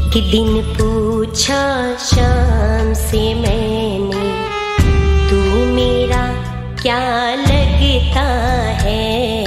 एक दिन पूछा शाम से मैंने, तू मेरा क्या लगता है।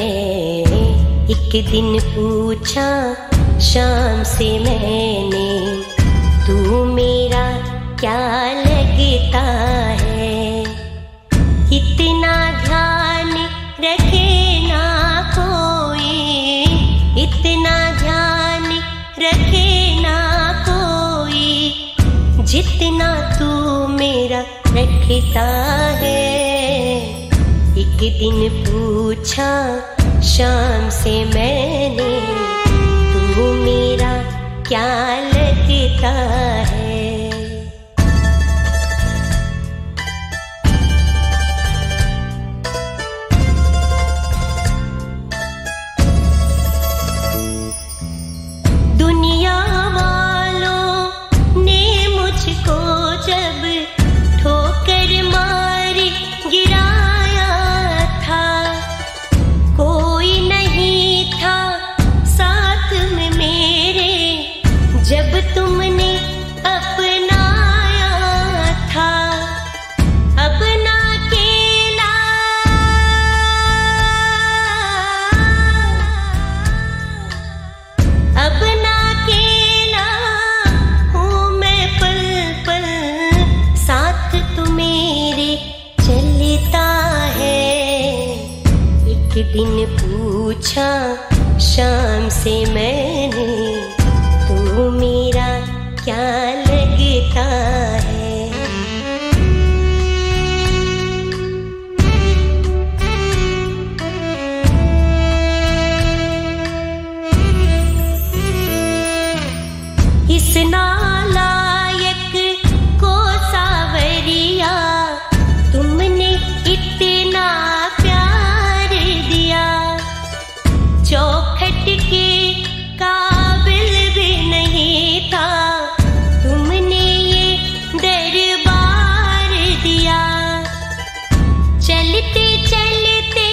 एक दिन पूछा शाम से मैंने, तू मेरा क्या लगता है। इतना ध्यान रखे ना कोई, इतना ध्यान रखे ना कोई, जितना तू मेरा रखता है। एक दिन पूछा शाम से मैंने, तू मेरा क्या लगता है। दुनिया वालों ने मुझको जब ठोकर मारी गिराया था, कोई नहीं था साथ में मेरे जब तुमने अपनाया था। अब ना अकेला, अब ना अकेला हूँ मैं, पल पल साथ तू मेरे चलता है। एक दिन पूछा शाम से मैंने, तू मेरा क्या लगता है। इस नालायक को सावरिया तुमने इतना प्यार दिया, चौखट के काबिल भी नहीं था तुमने ये दरबार दिया। चलते चलते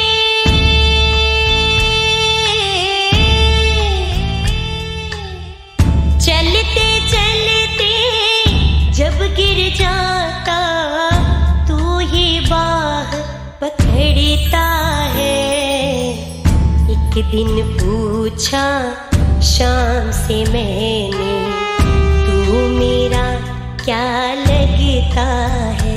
चलते चलते जब गिर जाता, तू ही बाह पकड़ता है। एक दिन पूछा शाम से मैंने, तू मेरा क्या लगता है।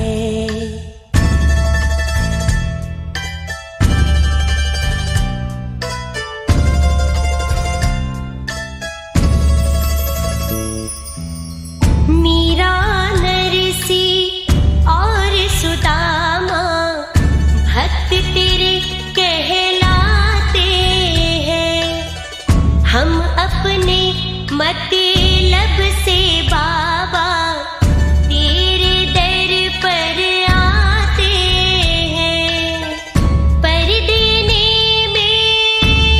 मीरा नरसी और सुदामा भक्त तेरे कहलाते हैं। हम अपने मतलब से बाबा तेरे दर पर आते हैं। पर देने में,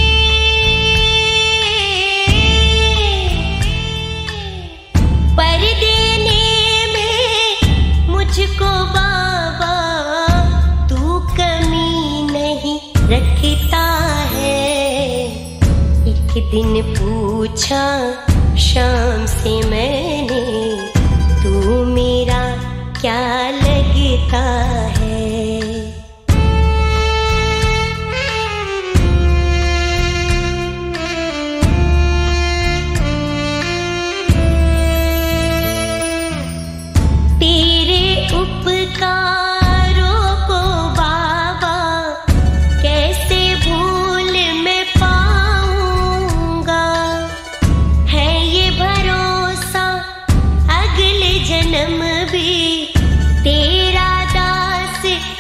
पर देने में मुझको बाबा तू कमी नहीं रखता है। एक दिन पूछा शाम से मैंने, तू मेरा क्या लगता है। तेरे उपकारों को बाबा कैसे भूल मैं पाऊंगा। है ये भरोसा अगले जन्म भी तेरा दास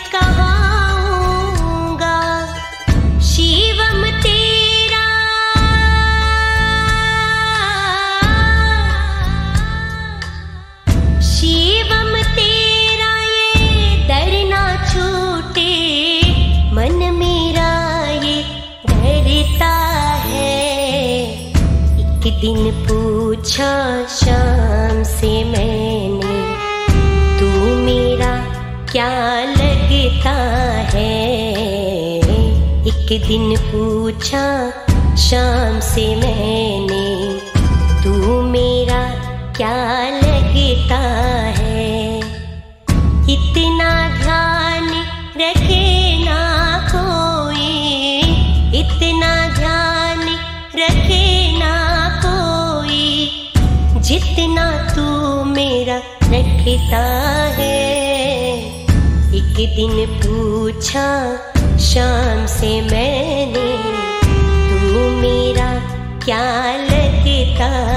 कहाऊंगा। शिवम तेरा, शिवम तेरा ये दर ना छूटे, मन मेरा ये डरता है। एक दिन पूछा शाम से मैंने, तू मेरा क्या लगता है। एक दिन पूछा शाम से मैंने, तू मेरा क्या लगता है। इतना ध्यान रखे ना कोई, इतना ध्यान रखे ना कोई, जितना तू मेरा रखता है। एक दिन पूछा शाम से मैंने, तू मेरा क्या लगता